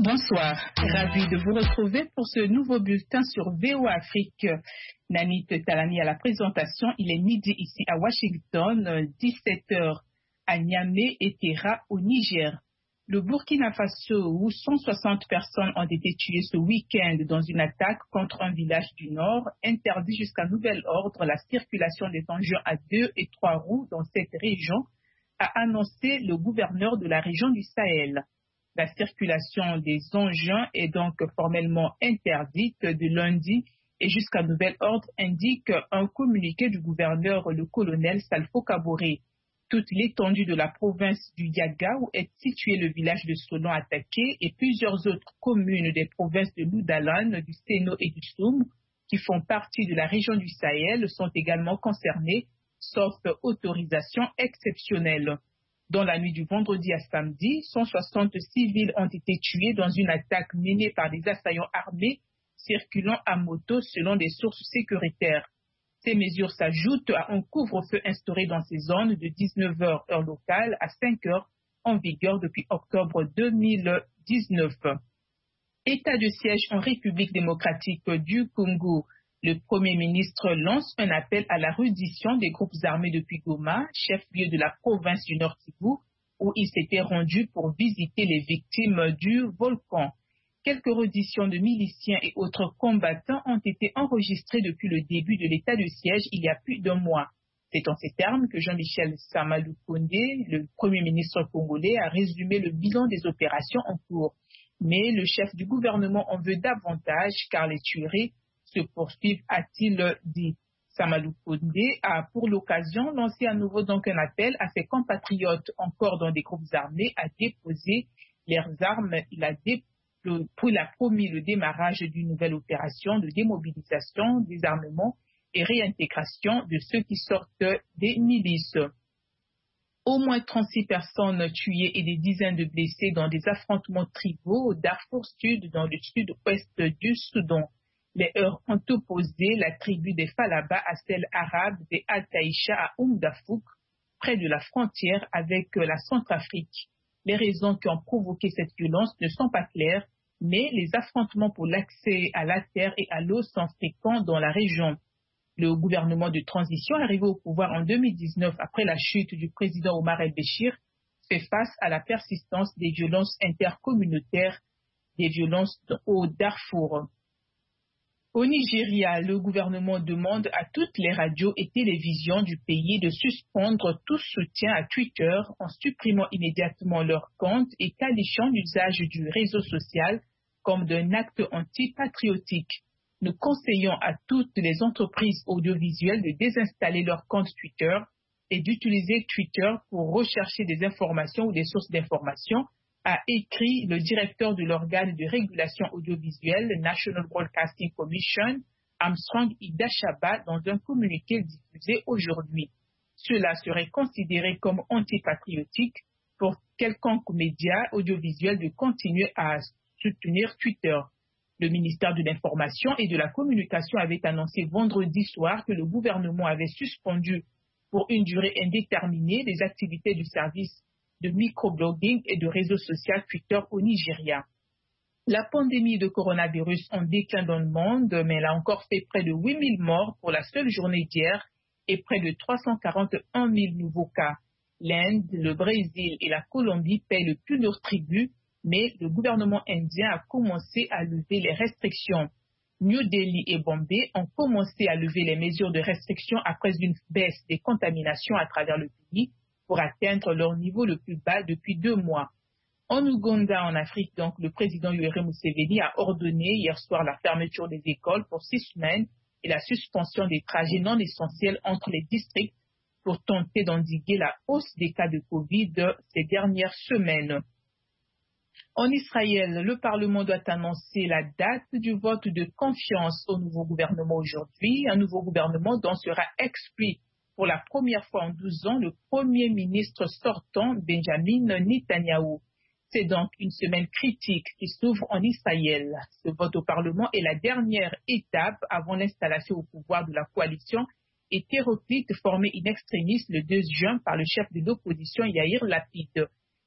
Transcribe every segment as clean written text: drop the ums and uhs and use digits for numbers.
Bonsoir, ravi de vous retrouver pour ce nouveau bulletin sur VOA Afrique. Nanit Talani à la présentation, il est midi ici à Washington, 17h à Niamey et Terra au Niger. Le Burkina Faso, où 160 personnes ont été tuées ce week-end dans une attaque contre un village du Nord, interdit jusqu'à nouvel ordre la circulation des engins à 2 et 3 roues dans cette région, a annoncé le gouverneur de la région du Sahel. La circulation des engins est donc formellement interdite de lundi et jusqu'à nouvel ordre, indique un communiqué du gouverneur, le colonel Salfo Kaboré. Toute l'étendue de la province du Yaga, où est situé le village de Solon attaqué, et plusieurs autres communes des provinces de Loudalan, du Séno et du Soum, qui font partie de la région du Sahel, sont également concernées, sauf autorisation exceptionnelle. Dans la nuit du vendredi à samedi, 160 civils ont été tués dans une attaque menée par des assaillants armés circulant à moto selon des sources sécuritaires. Ces mesures s'ajoutent à un couvre-feu instauré dans ces zones de 19h heure locale à 5h en vigueur depuis octobre 2019. État de siège en République démocratique du Congo. Le Premier ministre lance un appel à la reddition des groupes armés depuis Goma, chef-lieu de la province du Nord Kivu, où il s'était rendu pour visiter les victimes du volcan. Quelques redditions de miliciens et autres combattants ont été enregistrées depuis le début de l'état de siège il y a plus d'un mois. C'est en ces termes que Jean-Michel Samadou Kondé, le Premier ministre congolais, a résumé le bilan des opérations en cours. Mais le chef du gouvernement en veut davantage car les tueries se poursuivent, a-t-il dit. Samadou Kondé a pour l'occasion lancé à nouveau donc un appel à ses compatriotes encore dans des groupes armés à déposer leurs armes. Il a promis le démarrage d'une nouvelle opération de démobilisation, désarmement et réintégration de ceux qui sortent des milices. Au moins 36 personnes tuées et des dizaines de blessés dans des affrontements tribaux au Darfour Sud, dans le sud-ouest du Soudan. Les heurts ont opposé la tribu des Falaba à celle arabe des Al-Taïcha à Dafouk, près de la frontière avec la Centrafrique. Les raisons qui ont provoqué cette violence ne sont pas claires, mais les affrontements pour l'accès à la terre et à l'eau sont fréquents dans la région. Le gouvernement de transition, arrivé au pouvoir en 2019 après la chute du président Omar el-Béchir, fait face à la persistance des violences intercommunautaires, des violences au Darfour. Au Nigeria, le gouvernement demande à toutes les radios et télévisions du pays de suspendre tout soutien à Twitter en supprimant immédiatement leur compte et qualifiant l'usage du réseau social comme d'un acte antipatriotique. Nous conseillons à toutes les entreprises audiovisuelles de désinstaller leur compte Twitter et d'utiliser Twitter pour rechercher des informations ou des sources d'informations, a écrit le directeur de l'organe de régulation audiovisuelle National Broadcasting Commission, Armstrong Idashaba, dans un communiqué diffusé aujourd'hui. Cela serait considéré comme antipatriotique pour quelconque média audiovisuel de continuer à soutenir Twitter. Le ministère de l'Information et de la Communication avait annoncé vendredi soir que le gouvernement avait suspendu pour une durée indéterminée les activités du service de microblogging et de réseau social Twitter au Nigeria. La pandémie de coronavirus en déclin dans le monde, mais elle a encore fait près de 8 000 morts pour la seule journée d'hier et près de 341 000 nouveaux cas. L'Inde, le Brésil et la Colombie paient le plus lourd tribut, mais le gouvernement indien a commencé à lever les restrictions. New Delhi et Bombay ont commencé à lever les mesures de restriction après une baisse des contaminations à travers le pays, pour atteindre leur niveau le plus bas depuis 2 mois. En Ouganda, en Afrique, donc, le président Yoweri Museveni a ordonné hier soir la fermeture des écoles pour 6 semaines et la suspension des trajets non essentiels entre les districts pour tenter d'endiguer la hausse des cas de Covid ces dernières semaines. En Israël, le Parlement doit annoncer la date du vote de confiance au nouveau gouvernement aujourd'hui, un nouveau gouvernement dont sera exclu pour la première fois en 12 ans le Premier ministre sortant Benjamin Netanyahou. C'est donc une semaine critique qui s'ouvre en Israël. Ce vote au Parlement est la dernière étape avant l'installation au pouvoir de la coalition hétéroclite formée in extremis le 2 juin par le chef de l'opposition Yair Lapid.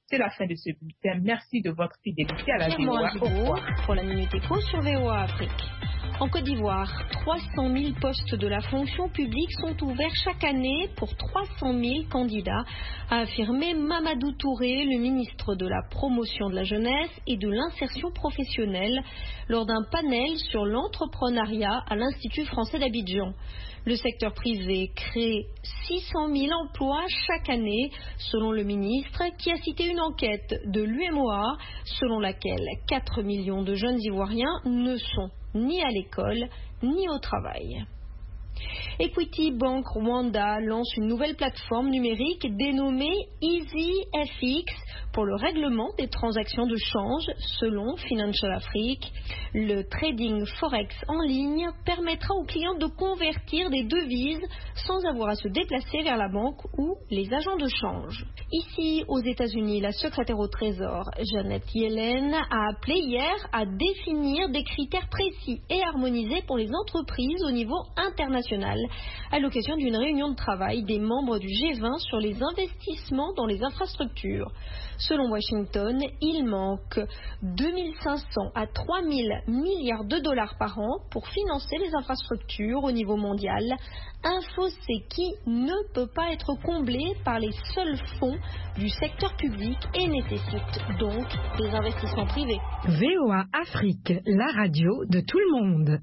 C'est la fin de ce bulletin. Merci de votre fidélité à la VOA. Au revoir. Pour la Minute Éco sur VOA Afrique. En Côte d'Ivoire, 300 000 postes de la fonction publique sont ouverts chaque année pour 300 000 candidats, a affirmé Mamadou Touré, le ministre de la Promotion de la Jeunesse et de l'Insertion professionnelle, lors d'un panel sur l'entrepreneuriat à l'Institut français d'Abidjan. Le secteur privé crée 600 000 emplois chaque année, selon le ministre, qui a cité une enquête de l'UMOA, selon laquelle 4 millions de jeunes Ivoiriens ne sont ni à l'école, ni au travail. Equity Bank Rwanda lance une nouvelle plateforme numérique dénommée EasyFX pour le règlement des transactions de change selon Financial Afrique. Le trading forex en ligne permettra aux clients de convertir des devises sans avoir à se déplacer vers la banque ou les agents de change. Ici, aux États-Unis, la secrétaire au Trésor, Janet Yellen, a appelé hier à définir des critères précis et harmonisés pour les entreprises au niveau international, à l'occasion d'une réunion de travail des membres du G20 sur les investissements dans les infrastructures. Selon Washington, il manque 2500 à 3000 milliards de dollars par an pour financer les infrastructures au niveau mondial, un fossé qui ne peut pas être comblé par les seuls fonds du secteur public et nécessite donc des investissements privés. VOA Afrique, la radio de tout le monde.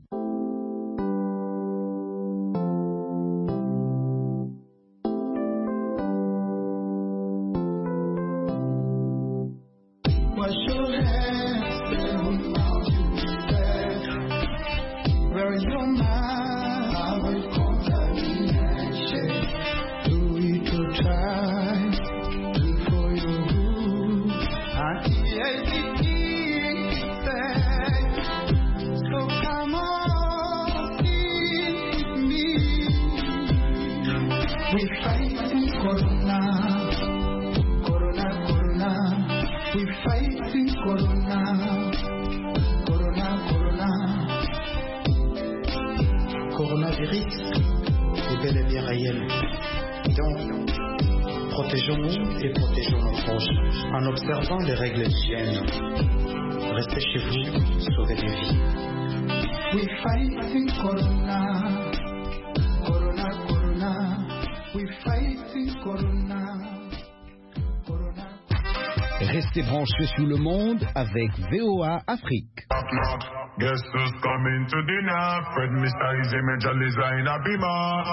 En observant les règles d'hygiène, restez chez vous, sauvez des vies. We fighting Corona, Corona, Corona. We fighting Corona, Corona. Restez branchés sur le monde avec VOA Afrique. Guess who's coming to dinner? Fred Mr. Easy Major Designer Bima.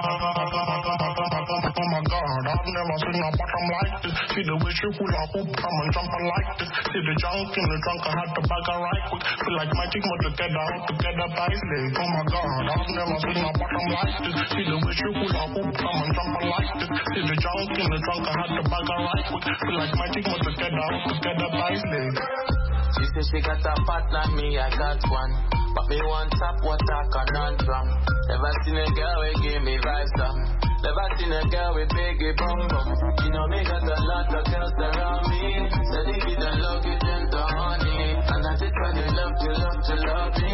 Oh my God, I've never seen a bottom like this. See the way she hula hoop, come and jump like this. See the junk in the trunk, I had to back her right quick. Feel like magic, but together tightly. Oh my God, I've never seen a bottom like this. See the way she hula hoop, come and jump like this. See the junk in the trunk, I had to back her right quick. Feel like magic, but together tightly. She said she got a part like me, I got one. But me want top water conundrum. Never seen a girl who give me vibes up. Never seen a girl with biggie bum bum. You know me got a lot of girls around me. Said if you don't love you, then the honey. And I just try to love me.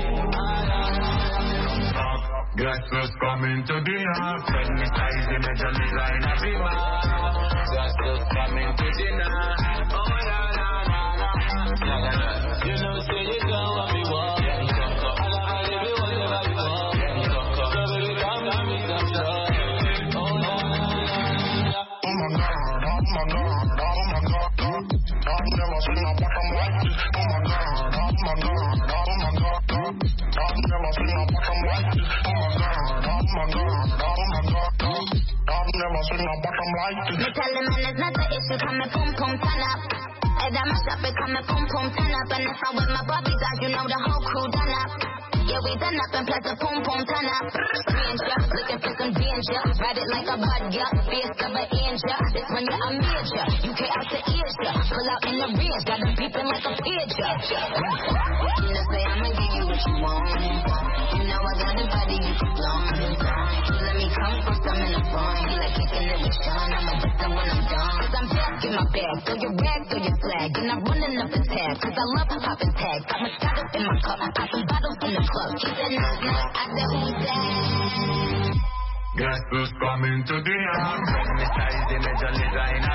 Guess who's coming to dinner? Fred Mr. Easy Major Designer Bima. Guess who's coming to dinner? Oh la la la la. You know, say you go and me walk. I love you, baby, whatever you want. So baby, come and me some love. Oh la la la. Oh my God, oh my God, oh my God. I've never seen a bottom like this. Oh my God, oh my God, oh my God. I've never seen a bottom like this. Oh my God, oh my God, oh my God. I've never seen a bottom like this. Me tell them man it's not the issue, come me pum pum turn up. Head on my shop, it come me pum pum turn up. And if I with my bodyguard, you know the whole crew done up. Yeah, we done up and plus the pum pum turn up. Stranger, looking for some danger. Ride it like a bud, yeah. Face of an angel. This one you're a major. UK out to Asia. Pull out in the range, got them beeping like a pager. You know, say I'ma give you what you want. You know I got the body you can flaunt. So let me come from some in the phone. You like kicking it with Sean. I'ma put them when I'm done. Cause I'm back in my bag. Throw your rag, throw your flag. And I'm running up the tag. Cause I love popping tags. Got my status in my cup. Popping bottles in the club. He said, nah, nah. I said, who's that? Guess who's coming to dinner? Mr. Easy Major Designer.